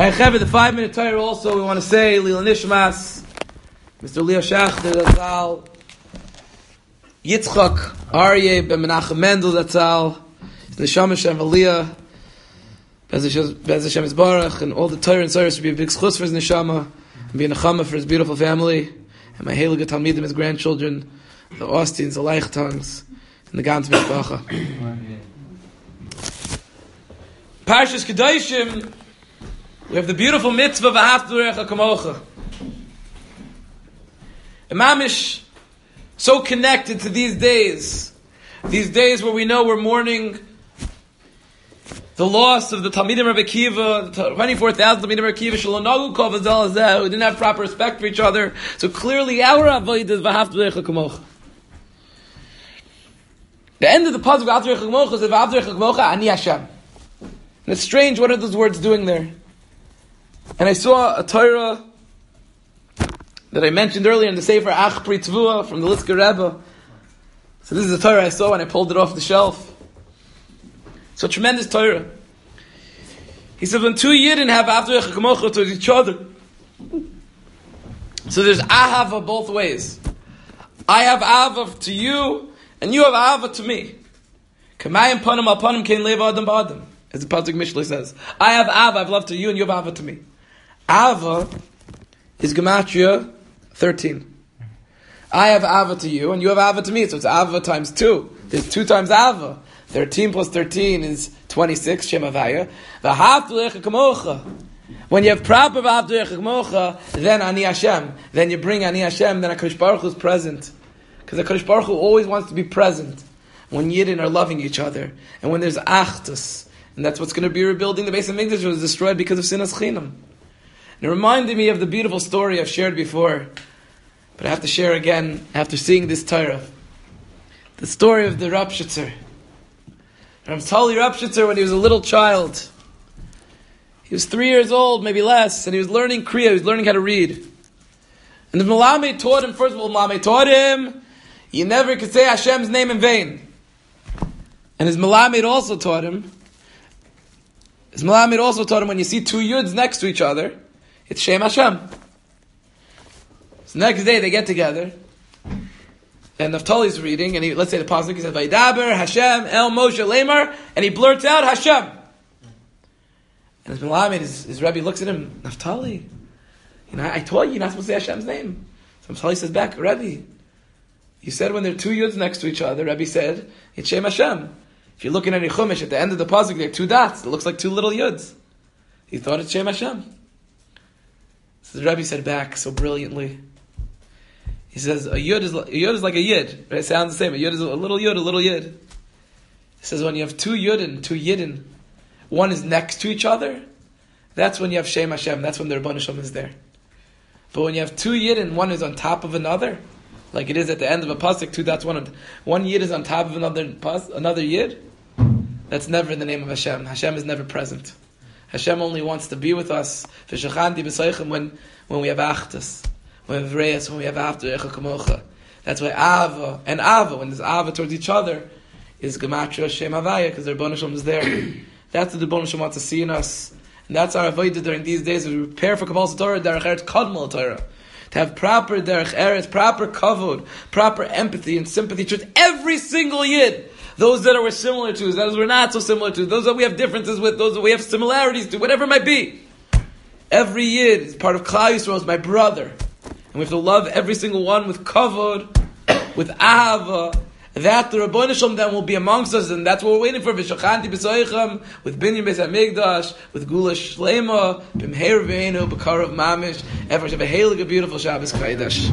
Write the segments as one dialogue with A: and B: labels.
A: Chaver, the 5-minute Torah also, we want to say, Lila Nishmas, Mr. Leo Shachter, Zatzal, Yitzchak, Aryeh, Ben Menachem Mendel, Zatzal, Neshama Shem Aliyah, Bez Hashem Yisbarach, and all the Torah and Torah should be a big schus for his Neshama, and be a Nechama for his beautiful family, and my Heilige Talmidim, his grandchildren, the Austins, the Leichtangs, and the Gans Mishpacha. Parshas Kedoshim, we have the beautiful mitzvah V'ahavta l'recha kamocha. Mamish, so connected to these days where we know we're mourning the loss of the Talmidim Rabbi Akiva, the 24,000 Talmidim Rabbi Akiva, Shalonagu Kov Azal Azeh, who didn't have proper respect for each other. So clearly our avodah is V'ahavta l'recha kamocha. The end of the pasuk V'ahavta l'recha kamocha is V'ahavta l'recha kamocha Ani Hashem. And it's strange, what are those words doing there? And I saw a Torah that I mentioned earlier in the Sefer Ach Pri Tvua from the Litzker Rebbe. So this is a Torah I saw when I pulled it off the shelf. It's a tremendous Torah. He said, when two Yidden have V'ahavta l'recha kamocha towards each other, so there's ahava both ways. I have ahava to you, and you have ahava to me. Kamayim panim al panim kein leva adam ba'adam. As the Pasuk Mishlei says, I have Ava, I've love to you, and you have Ava to me. Ava is Gematria 13. I have Ava to you, and you have Ava to me, so it's Ava times 2. There's 2 times Ava. 13 plus 13 is 26, Shem Havaya. V'ahavta l'recha kamocha. When you have proper V'ahavta l'recha kamocha, then Ani Hashem. Then you bring Ani Hashem, then HaKadosh Baruch Hu is present. Because HaKadosh Baruch Hu always wants to be present when Yidden are loving each other, and when there's Achdus. And that's what's going to be rebuilding the base of Mikdash, was destroyed because of Sinas Chinam. And it reminded me of the beautiful story I've shared before, but I have to share again after seeing this Torah. The story of the Rapshitzer. Ramtali Rapshitzer, when he was a little child, he was 3 years old, maybe less, and he was learning Kriya, he was learning how to read. And the Malamed taught him, first of all, Malamed taught him, you never could say Hashem's name in vain. And his Malamed also taught him, when you see 2 Yuds next to each other, it's Shem Hashem. So next day they get together, and Naphtali's reading, and let's say the pasuk, he says, Vaydaber Hashem El Moshe Lemar, and he blurts out Hashem. And his Melamed, his Rebbe looks at him, Naphtali, I told you you're not supposed to say Hashem's name. So Naphtali says back, Rebbe, you said when there are 2 Yuds next to each other, Rebbe said, it's Shem Hashem. If you're looking at your Chumash, at the end of the pasuk, there are 2 dots. It looks like 2 little yuds. He thought it's Shem Hashem. So the Rebbe said back so brilliantly. He says, a yud is like a yid. Right? It sounds the same. A yud is a little yud, a little yid. He says when you have 2 yudin, 2 yidin, one is next to each other, that's when you have Shem Hashem. That's when the Rebbeinu Shalom is there. But when you have 2 yidin, one is on top of another, like it is at the end of a pasuk, 2 dots, one yid is on top of another yid. That's never in the name of Hashem. Hashem is never present. Hashem only wants to be with us when we have Achdus, when we have Reis, when we have V'ahavta l'recha kamocha. That's why Ava, when there's Ava towards each other, is Gematria Shem Havaya, because the Rebbeinu Shalom is there. That's what the Rebbeinu Shalom wants to see in us. And that's our avodah during these days, as we prepare for Kabbalah Torah, Derech Eretz Kadmol Torah. To have proper Derech Eretz, proper kavod, proper empathy and sympathy towards every single Yid. Those that we're similar to, those we're not so similar to, those that we have differences with, those that we have similarities to, whatever it might be. Every Yid is part of Klal Yisrael, is my brother. And we have to love every single one with kavod, with ahava. That the Rebbeinu Shalom then will be amongst us, and that's what we're waiting for. V'shachanti b'soichem, with binyan beis hamikdash, with gula shlema, b'mheir v'einu, b'karav mamish. Everyone should have a heilig, beautiful Shabbos Kodesh.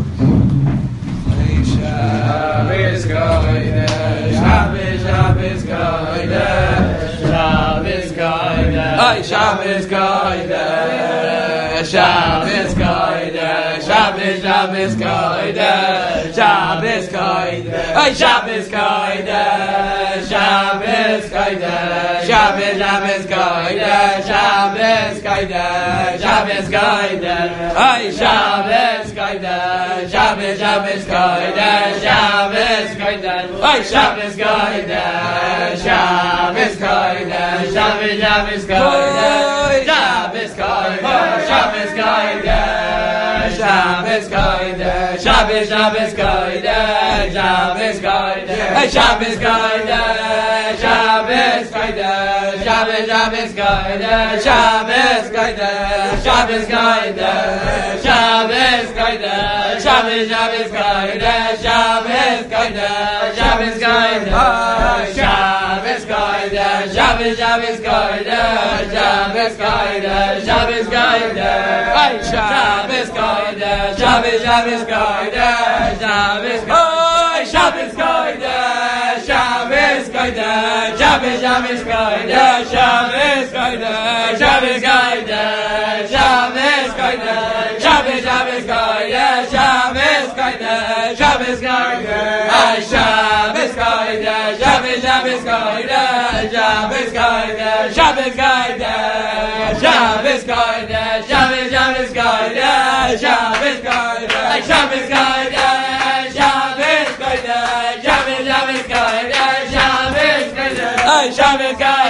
A: Shabbos Kodesh, Shabbos, Shabbos Kodesh, Shabbos Kodesh, Shabbos Kodesh, Shabbos Kodesh, Shabbos, Shabbos Kodesh, Shabbos Kodesh, Shabbos Kodesh, Shabbos Kodesh, Shabbos, Shabbos Kodesh, Shabbos Kodesh, Shabbos Kodesh, Shabbos Kodesh, Shabbos, Shabbos Kodesh, Shabbos Kodesh, Shabbos Kodesh, Shabbos Kodesh, Shabbos Kodesh, Shabbos Kodesh, Shabbos Kodesh,
B: Shabbos Kodesh, Shabbos, Shabbos Kodesh, Shabbos Kodesh, Shabbos Kodesh, Shabbos Kodesh, Shabbos, Shabbos Kodesh, Shabbos Kodesh, Shabbos Kodesh, Shabbos Kodesh, Shabbos, Shabbos Kodesh, Shabbos Kodesh, Shabbos Kodesh, Shabbos Kodesh, Shabbos, Shabbos Kodesh, Shabbos Kodesh, Shabbos Kodesh, Shabbos Kodesh, Shabbos, Shabbos Kodesh, Shabbos Kodesh, Shabbos Kodesh, Shabbos Kodesh, Shabbos, Shabbos Kodesh, Shabbos Kodesh, Shabbos Kodesh, Shabbos Kodesh, Shabbos, Shabbos Kodesh, Shabbos Kodesh, Shabbos Kodesh, Shabbos Kodesh, Shabbos, Shabbos Kodesh, Shabbos Kodesh, Shabbos Kodesh, Shabbos Kodesh, Shabbos, Shabbos Kodesh, Shabbos Kodesh, Shabbos Kodesh, Shabbos Kodesh, Shabbos, Shabbos Kodesh, Shabbos Kodesh, Shabbos Kodesh.